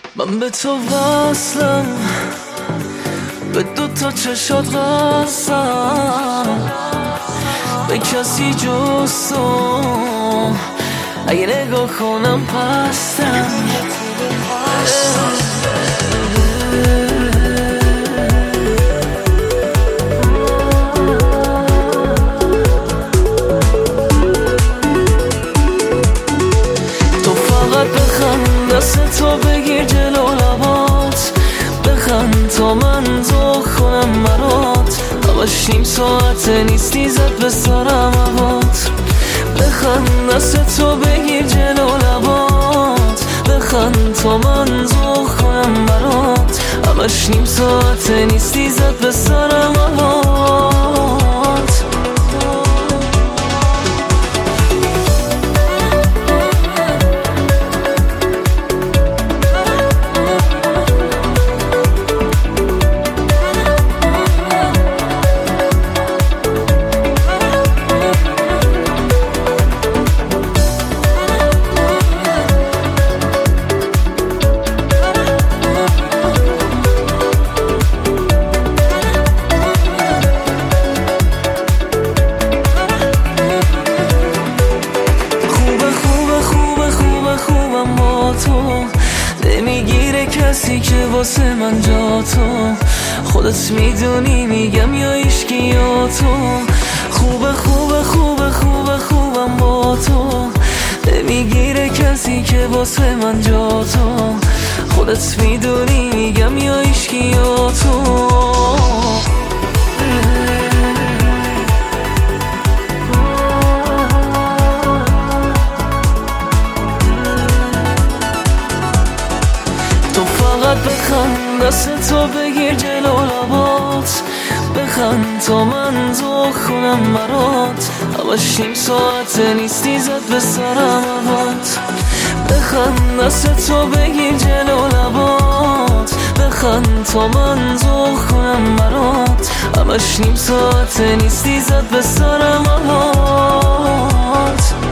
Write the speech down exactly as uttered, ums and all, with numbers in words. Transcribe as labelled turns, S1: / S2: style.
S1: من به تو وصلم، به دو تا چشات قسم، به کسی جز تو اگه نگاه کنم پستم. تو فقط بخند، دست تو بگیر جلو لبات، بخند تا من تو کنم مرات. همش نیم ساعته نیستی زد به سرم هوات. بخند، دست تو بگیر جلو لبات، بخند تا من تو کنم مرات. همش نیم ساعته نیستی زد به سرم هوات. نمیگیره کسی که واسه من جا تو، خودت میدونی میگم یا ایشکی یا تو. خوبه خوبه خوبه خوبه خوبم با تو، نمیگیره کسی که واسه من جا تو، خودت میدونی میگم یا ایشکی یا تو. بخند، دست تو بگیر جلو لبات، بخند تا من تو خونم مرات. همش نیم ساعته نیستی زد به سرم هوات. بخند، دست تو بگیر جلو لبات، بخند تا من تو خونم مرات. همش نیم ساعته نیستی زد به سرم هوات.